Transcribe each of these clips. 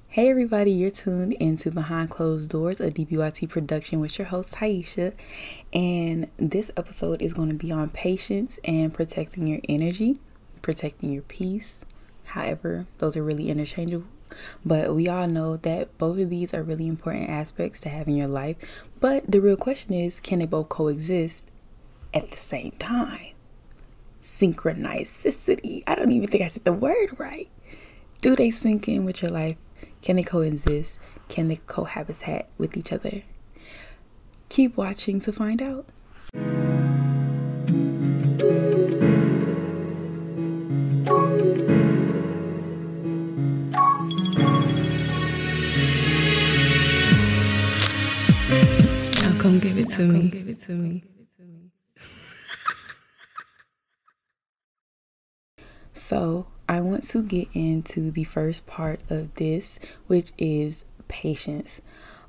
Hey everybody, you're tuned into Behind Closed Doors, a DBYT production with your host Taisha. And this episode is going to be on patience and protecting your energy, protecting your peace. However, those are really interchangeable. But we all know that both of these are really important aspects to have in your life. But the real question is, can they both coexist at the same time? Synchronicity. I don't even think I said the word right. Do they sync in with your life? Can they coexist? Can they cohabitat with each other? Keep watching to find out. Now come give it to me. So I want to get into the first part of this, which is patience.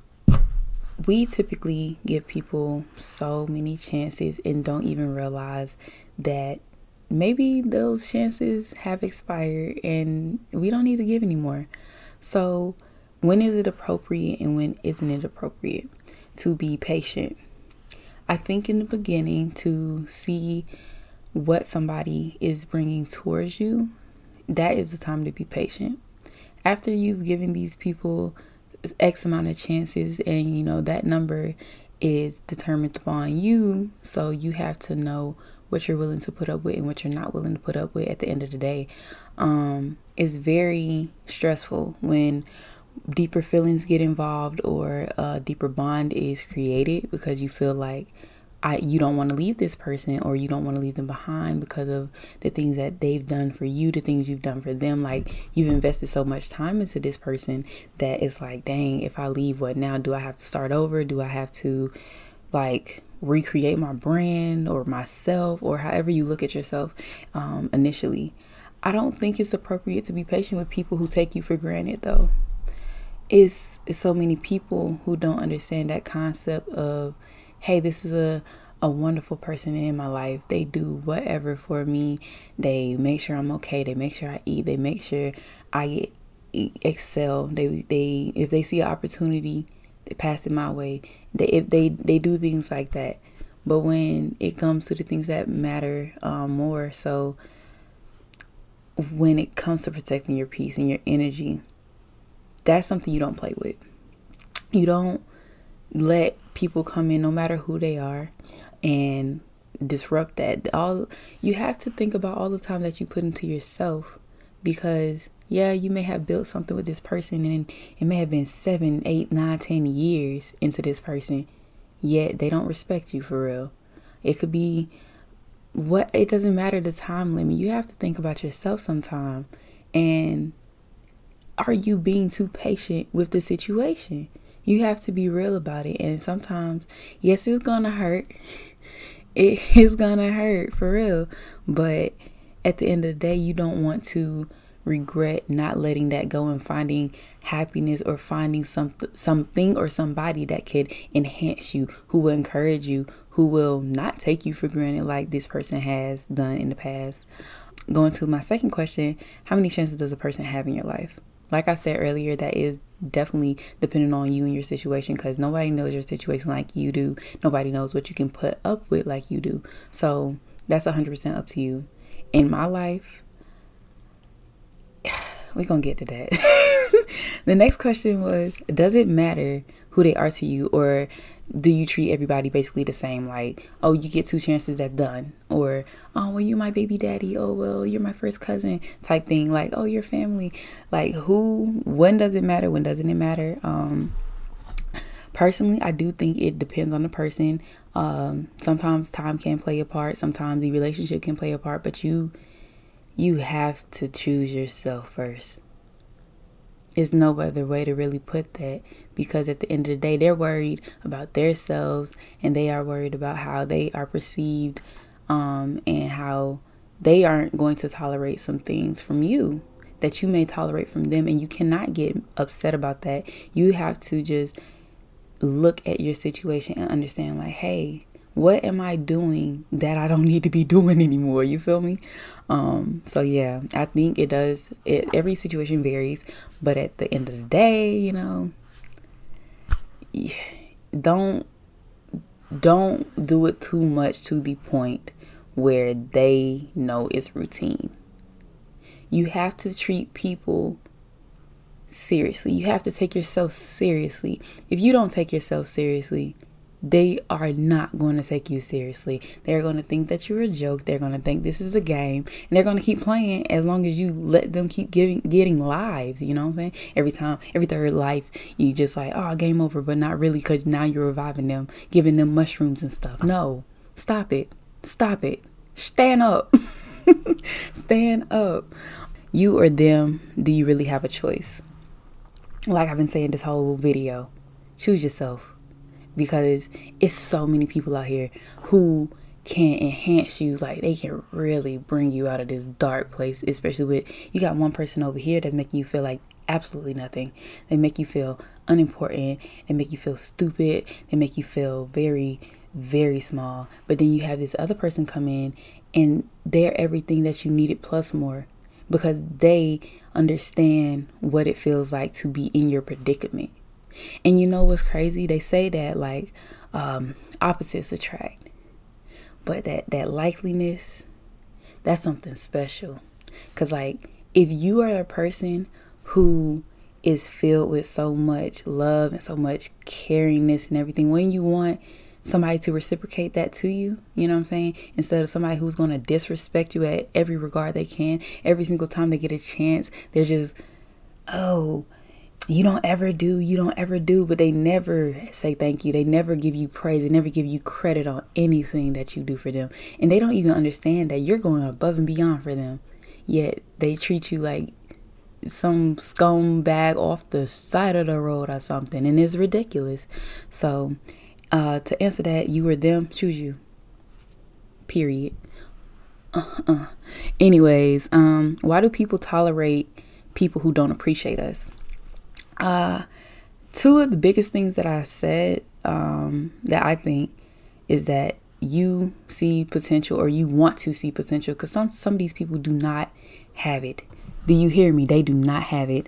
We typically give people so many chances and don't even realize that maybe those chances have expired and we don't need to give anymore. So when is it appropriate and when isn't it appropriate to be patient? I think in the beginning, to see what somebody is bringing towards you, that is the time to be patient. After you've given these people X amount of chances, and that number is determined upon you, so you have to know what you're willing to put up with and what you're not willing to put up with at the end of the day. It's very stressful when deeper feelings get involved or a deeper bond is created because you feel like you don't want to leave this person, or you don't want to leave them behind because of the things that they've done for you, the things you've done for them. Like, you've invested so much time into this person that it's like, dang, if I leave, what now? Do I have to start over? Do I have to recreate my brand or myself, or however you look at yourself initially? I don't think it's appropriate to be patient with people who take you for granted, though. It's so many people who don't understand that concept of, hey, this is a wonderful person in my life. They do whatever for me. They make sure I'm okay. They make sure I eat. They make sure I excel. They if they see an opportunity, they pass it my way. If they do things like that. But when it comes to the things that matter more, so when it comes to protecting your peace and your energy, that's something you don't play with. You don't let people come in, no matter who they are, and disrupt that. You have to think about all the time that you put into yourself, because you may have built something with this person and it may have been 7, 8, 9, 10 years into this person, yet they don't respect you for real. It could be it doesn't matter the time limit. You have to think about yourself sometime, and are you being too patient with the situation? You have to be real about it. And sometimes, yes, it's gonna hurt. It is gonna hurt for real. But at the end of the day, you don't want to regret not letting that go and finding happiness, or finding something or somebody that could enhance you, who will encourage you, who will not take you for granted like this person has done in the past. Going to my second question, how many chances does a person have in your life? Like I said earlier, that is definitely depending on you and your situation, because nobody knows your situation like you do. Nobody knows what you can put up with like you do. So that's 100% up to you. In my life, we're going to get to that. The next question was, does it matter who they are to you, or do you treat everybody basically the same? Like, oh, you get 2 chances, that's done. Or, oh, well, you're my baby daddy. Oh, well, you're my first cousin type thing. Like, oh, you're family. Like, when does it matter? When doesn't it matter? Personally, I do think it depends on the person. Sometimes time can play a part. Sometimes the relationship can play a part. But you have to choose yourself first. There's no other way to really put that, because at the end of the day, they're worried about themselves, and they are worried about how they are perceived, and how they aren't going to tolerate some things from you that you may tolerate from them. And you cannot get upset about that. You have to just look at your situation and understand, like, hey, What am I doing that I don't need to be doing anymore? You feel me? So yeah, I think every situation varies, but at the end of the day, you know, don't do it too much to the point where they know it's routine. You have to treat people seriously. You have to take yourself seriously. If you don't take yourself seriously, they are not going to take you seriously. They're going to think that you're a joke. They're going to think this is a game, and they're going to keep playing as long as you let them keep getting lives. You know what I'm saying? Every third life, you just like, oh, game over, but not really, because now you're reviving them, giving them mushrooms and stuff. No, stop it. Stand up. Stand up. You or them, do you really have a choice? Like I've been saying this whole video, choose yourself. Because it's so many people out here who can enhance you. Like, they can really bring you out of this dark place. Especially with, you got one person over here that's making you feel like absolutely nothing. They make you feel unimportant. They make you feel stupid. They make you feel very, very small. But then you have this other person come in, and they're everything that you needed plus more. Because they understand what it feels like to be in your predicament. And you know what's crazy? They say that like opposites attract, but that likeliness, that's something special. Because like, if you are a person who is filled with so much love and so much caringness and everything, when you want somebody to reciprocate that to you, you know what I'm saying? Instead of somebody who's going to disrespect you at every regard they can, every single time they get a chance, they're just, oh, you don't ever do, but they never say thank you. They never give you praise. They never give you credit on anything that you do for them. And they don't even understand that you're going above and beyond for them. Yet they treat you like some scumbag off the side of the road or something. And it's ridiculous. So to answer that, you or them, choose you. Period. Anyways, why do people tolerate people who don't appreciate us? Two of the biggest things that I said, that I think is that you see potential, or you want to see potential, because some of these people do not have it. Do you hear me? They do not have it.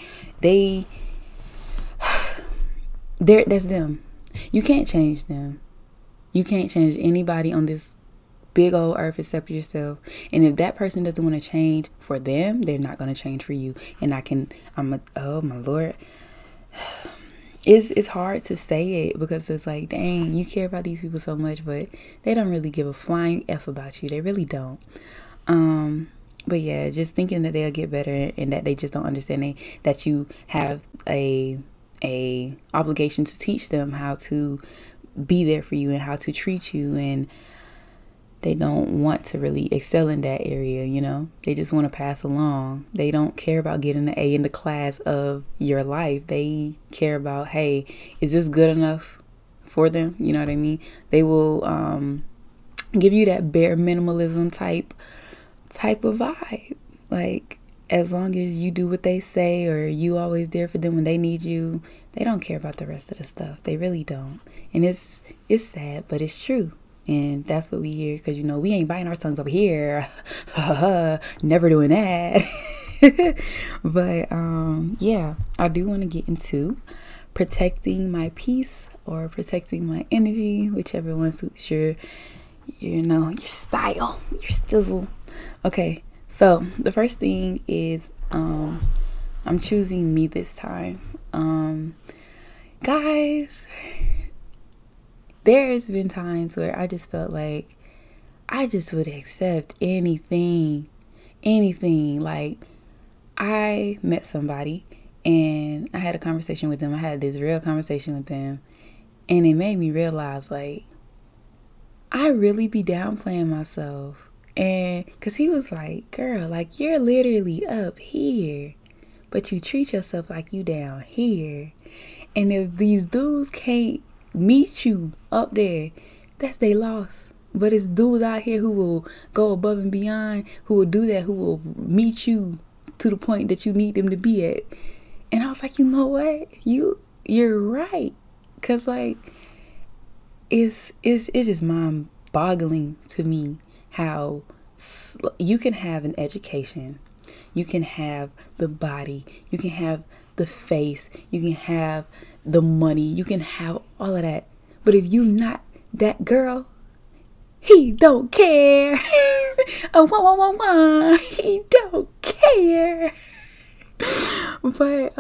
That's them. You can't change them. You can't change anybody on this big old earth except yourself. And if that person doesn't want to change for them, they're not going to change for you. And oh my Lord. It's hard to say it, because it's like, dang, you care about these people so much, but they don't really give a flying F about you. They really don't. But yeah, just thinking that they'll get better, and that they just don't understand that you have a obligation to teach them how to be there for you and how to treat you, and they don't want to really excel in that area, you know. They just want to pass along. They don't care about getting the A in the class of your life. They care about, hey, is this good enough for them? You know what I mean? They will give you that bare minimalism type of vibe. Like, as long as you do what they say, or you always there for them when they need you, they don't care about the rest of the stuff. They really don't. And it's sad, but it's true. And that's what we hear, because, you know, we ain't biting our tongues over here. Never doing that. But yeah, I do want to get into protecting my peace, or protecting my energy, whichever one suits your style, your stizzle. Okay, so the first thing is I'm choosing me this time. Guys, there's been times where I just felt like I just would accept anything. Like, I met somebody and I had a conversation with them. I had this real conversation with them, and it made me realize, like, I really be downplaying myself. And because he was like, girl, like, you're literally up here, but you treat yourself like you down here. And if these dudes can't meet you up there, that's their loss. But it's dudes out here who will go above and beyond, who will do that, who will meet you to the point that you need them to be at. And I was like, you know what? You're right. Cause like, it's just mind boggling to me how you can have an education, you can have the body, you can have the face, you can have the money, you can have all of that. But if you not that girl, he don't care. Oh, he don't care. But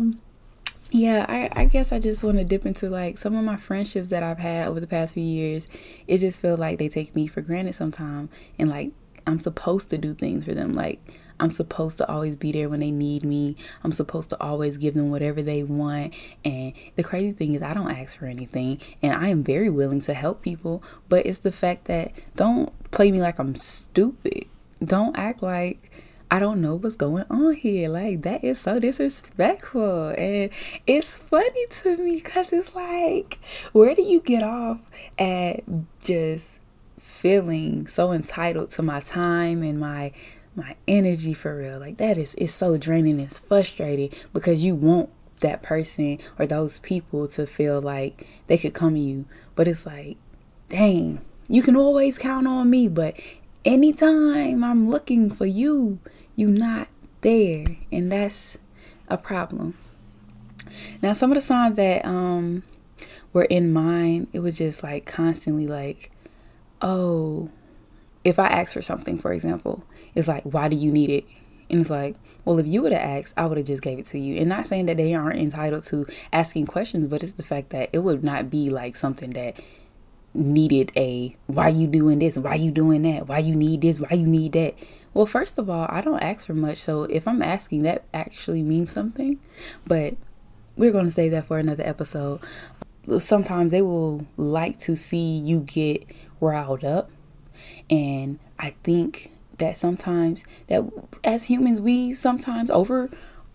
yeah, I guess I just want to dip into like some of my friendships that I've had over the past few years. It just feels like they take me for granted sometimes, and like I'm supposed to do things for them. Like I'm supposed to always be there when they need me. I'm supposed to always give them whatever they want. And the crazy thing is I don't ask for anything, and I am very willing to help people. But it's the fact that don't play me like I'm stupid. Don't act like I don't know what's going on here. Like, that is so disrespectful. And it's funny to me because it's like, where do you get off at just feeling so entitled to my time and my energy for real? Like, that is, it's so draining. It's frustrating because you want that person or those people to feel like they could come to you. But it's like, dang, you can always count on me, but anytime I'm looking for you, you not there, and that's a problem. Now, some of the signs that were in mine, it was just like constantly like, oh, if I ask for something, for example, it's like, why do you need it? And it's like, well, if you would have asked, I would have just gave it to you. And not saying that they aren't entitled to asking questions, but it's the fact that it would not be like something that needed a, why you doing this, why you doing that, why you need this, why you need that. Well, first of all, I don't ask for much, so if I'm asking, that actually means something. But we're going to save that for another episode. Sometimes they will like to see you get riled up, and I think that sometimes that as humans we sometimes over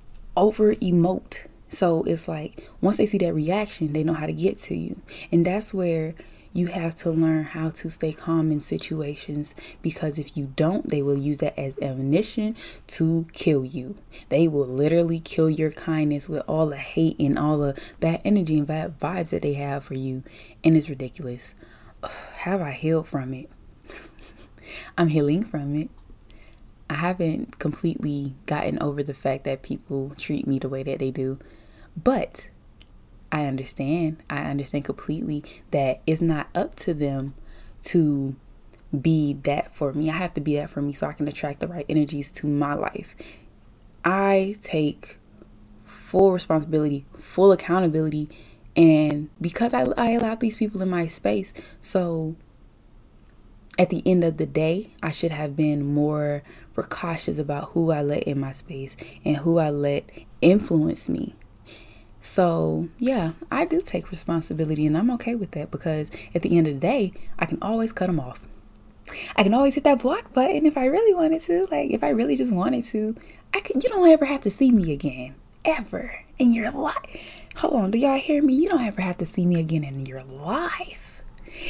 emote. So it's like once they see that reaction, they know how to get to you, and that's where you have to learn how to stay calm in situations, because if you don't, they will use that as ammunition to kill you. They will literally kill your kindness with all the hate and all the bad energy and bad vibes that they have for you. And it's ridiculous. Have I healed from it? I'm healing from it. I haven't completely gotten over the fact that people treat me the way that they do, but I understand completely that it's not up to them to be that for me. I have to be that for me so I can attract the right energies to my life. I take full responsibility, full accountability, and because I allowed these people in my space, so at the end of the day, I should have been more precautious about who I let in my space and who I let influence me. So yeah, I do take responsibility, and I'm okay with that, because at the end of the day, I can always cut them off. I can always hit that block button if I really wanted to. Like, if I really just wanted to, you don't ever have to see me again, ever in your life. Hold on, do y'all hear me? You don't ever have to see me again in your life.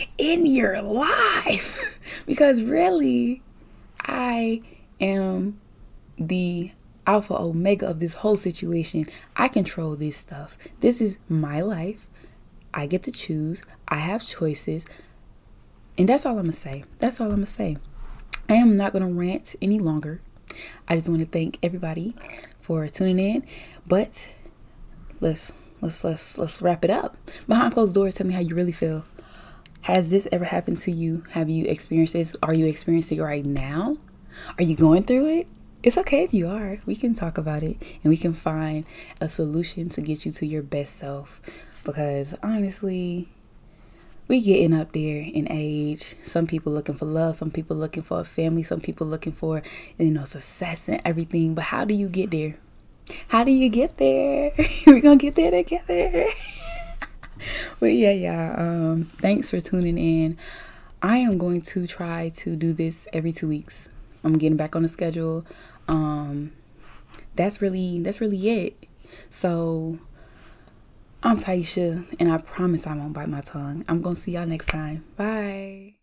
Because really, I am the alpha omega of this whole situation. I control this stuff. This is my life. I get to choose. I have choices. And that's all I'm gonna say. I am not gonna rant any longer. I just want to thank everybody for tuning in. But let's wrap it up. Behind closed doors, tell me how you really feel. Has this ever happened to you? Have you experienced this? Are you experiencing it right now? Are you going through it? It's okay if you are. We can talk about it, and we can find a solution to get you to your best self. Because honestly, we getting up there in age. Some people looking for love. Some people looking for a family. Some people looking for, success and everything. But how do you get there? How do you get there? We're going to get there together. But yeah. Thanks for tuning in. I am going to try to do this every 2 weeks. I'm getting back on the schedule. That's really it. So I'm Taisha, and I promise I won't bite my tongue. I'm gonna see y'all next time. Bye.